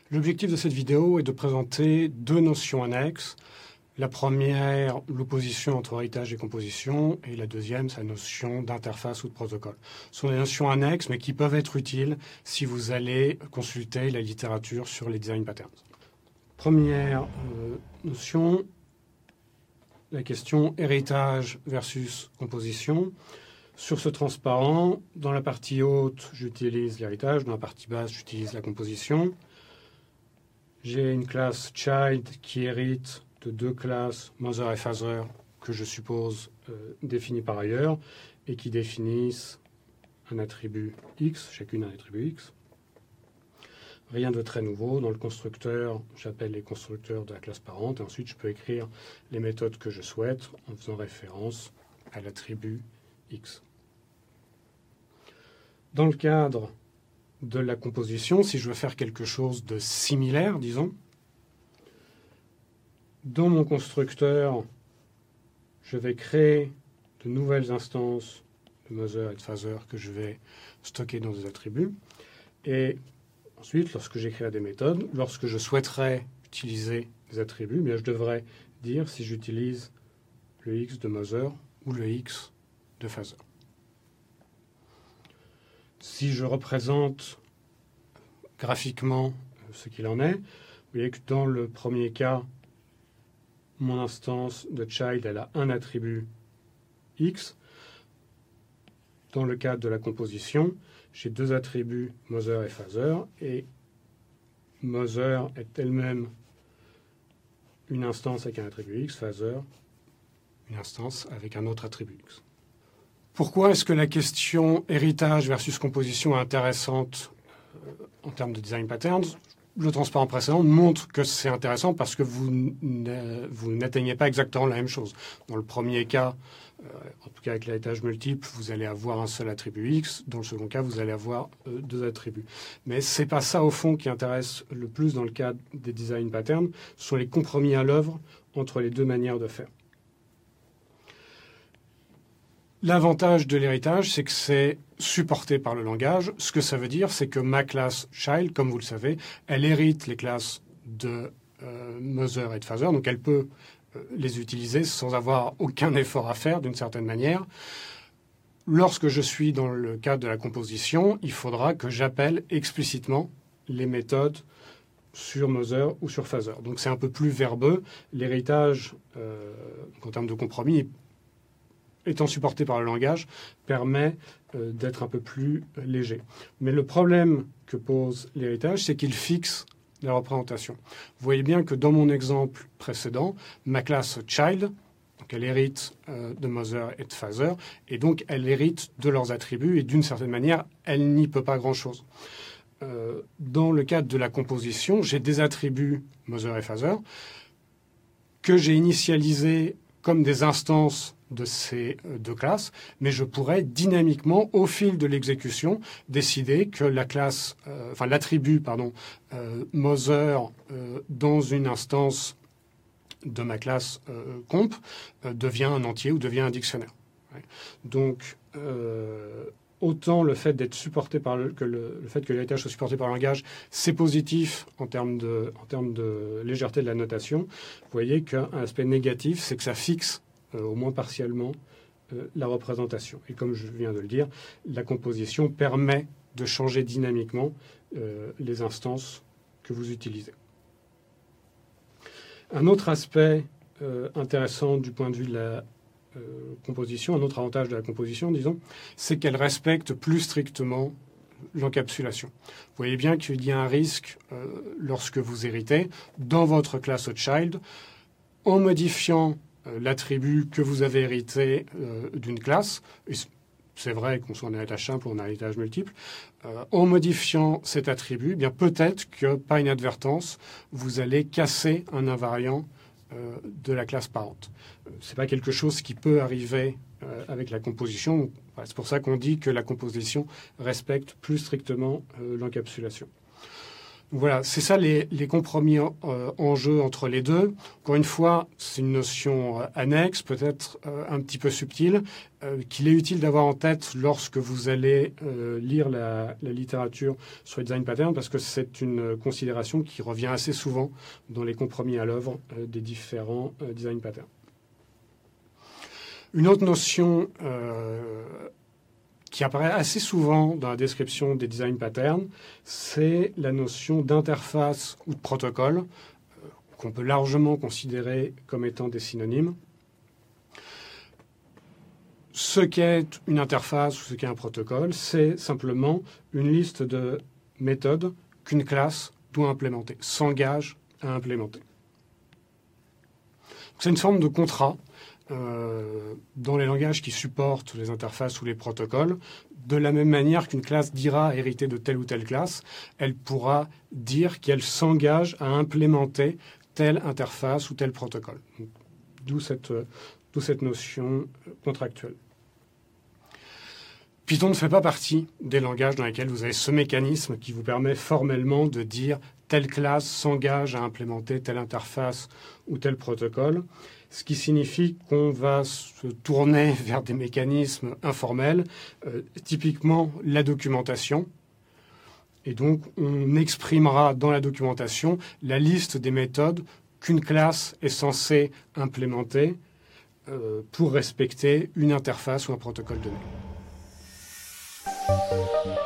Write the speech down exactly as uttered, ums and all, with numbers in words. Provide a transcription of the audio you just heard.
L'objectif de cette vidéo est de présenter deux notions annexes. La première, l'opposition entre héritage et composition, et la deuxième, sa notion d'interface ou de protocole. Ce sont des notions annexes, mais qui peuvent être utiles si vous allez consulter la littérature sur les design patterns. Première euh, notion, la question héritage versus composition. Sur ce transparent, dans la partie haute, j'utilise l'héritage, dans la partie basse, j'utilise la composition. J'ai une classe child qui hérite de deux classes, mother et father, que je suppose euh, définies par ailleurs, et qui définissent un attribut x, chacune un attribut x. Rien de très nouveau. Dans le constructeur, j'appelle les constructeurs de la classe parente, et ensuite je peux écrire les méthodes que je souhaite en faisant référence à l'attribut x. Dans le cadre de la composition, si je veux faire quelque chose de similaire, disons, dans mon constructeur, je vais créer de nouvelles instances de mother et de father que je vais stocker dans des attributs. Et ensuite, lorsque j'écrirai des méthodes, lorsque je souhaiterais utiliser des attributs, bien, je devrais dire si j'utilise le x de mother ou le x de father. Si je représente graphiquement ce qu'il en est, vous voyez que dans le premier cas, mon instance de child, elle a un attribut x. Dans le cadre de la composition, j'ai deux attributs mother et father, et mother est elle-même une instance avec un attribut x, father une instance avec un autre attribut x. Pourquoi est-ce que la question héritage versus composition est intéressante euh, en termes de design patterns? Le transparent précédent montre que c'est intéressant parce que vous n'atteignez pas exactement la même chose. Dans le premier cas, euh, en tout cas avec l'héritage multiple, vous allez avoir un seul attribut x. Dans le second cas, vous allez avoir euh, deux attributs. Mais ce n'est pas ça, au fond, qui intéresse le plus dans le cadre des design patterns. Ce sont les compromis à l'œuvre entre les deux manières de faire. L'avantage de l'héritage, c'est que c'est supporté par le langage. Ce que ça veut dire, c'est que ma classe child, comme vous le savez, elle hérite les classes de euh, mother et de father, donc elle peut euh, les utiliser sans avoir aucun effort à faire, d'une certaine manière. Lorsque je suis dans le cadre de la composition, il faudra que j'appelle explicitement les méthodes sur mother ou sur father. Donc c'est un peu plus verbeux. L'héritage, euh, en termes de compromis, étant supporté par le langage, permet euh, d'être un peu plus euh, léger. Mais le problème que pose l'héritage, c'est qu'il fixe la représentation. Vous voyez bien que dans mon exemple précédent, ma classe child, donc elle hérite euh, de mother et de father, et donc elle hérite de leurs attributs, et d'une certaine manière, elle n'y peut pas grand-chose. Euh, dans le cadre de la composition, j'ai des attributs mother et father que j'ai initialisés comme des instances de ces deux classes, mais je pourrais dynamiquement, au fil de l'exécution, décider que la classe, euh, enfin l'attribut, pardon, euh, mother euh, dans une instance de ma classe euh, comp euh, devient un entier ou devient un dictionnaire. Ouais. Donc, euh, autant le fait d'être supporté par le, que le, le fait que l'héritage soit supporté par le langage, c'est positif en termes de, en termes de légèreté de la notation. Vous voyez qu'un aspect négatif, c'est que ça fixe Euh, au moins partiellement, euh, la représentation. Et comme je viens de le dire, la composition permet de changer dynamiquement euh, les instances que vous utilisez. Un autre aspect euh, intéressant du point de vue de la euh, composition, un autre avantage de la composition, disons, c'est qu'elle respecte plus strictement l'encapsulation. Vous voyez bien qu'il y a un risque euh, lorsque vous héritez dans votre classe child, en modifiant l'attribut que vous avez hérité euh, d'une classe, et c'est vrai qu'on soit en héritage simple ou en héritage multiple, euh, en modifiant cet attribut, eh bien peut-être que, par inadvertance, vous allez casser un invariant euh, de la classe parente. Euh, ce n'est pas quelque chose qui peut arriver euh, avec la composition. Voilà, c'est pour ça qu'on dit que la composition respecte plus strictement euh, l'encapsulation. Voilà, c'est ça les, les compromis en, euh, en jeu entre les deux. Encore une fois, c'est une notion euh, annexe, peut-être euh, un petit peu subtile, euh, qu'il est utile d'avoir en tête lorsque vous allez euh, lire la, la littérature sur les design patterns, parce que c'est une considération qui revient assez souvent dans les compromis à l'œuvre euh, des différents euh, design patterns. Une autre notion euh, qui apparaît assez souvent dans la description des design patterns, c'est la notion d'interface ou de protocole, euh, qu'on peut largement considérer comme étant des synonymes. Ce qu'est une interface ou ce qu'est un protocole, c'est simplement une liste de méthodes qu'une classe doit implémenter, s'engage à implémenter. C'est une forme de contrat Euh, dans les langages qui supportent les interfaces ou les protocoles, de la même manière qu'une classe dira hériter de telle ou telle classe, elle pourra dire qu'elle s'engage à implémenter telle interface ou tel protocole. D'où cette, d'où cette notion contractuelle. Python ne fait pas partie des langages dans lesquels vous avez ce mécanisme qui vous permet formellement de dire telle classe s'engage à implémenter telle interface ou tel protocole, ce qui signifie qu'on va se tourner vers des mécanismes informels, euh, typiquement la documentation. Et donc, on exprimera dans la documentation la liste des méthodes qu'une classe est censée implémenter euh, pour respecter une interface ou un protocole donné.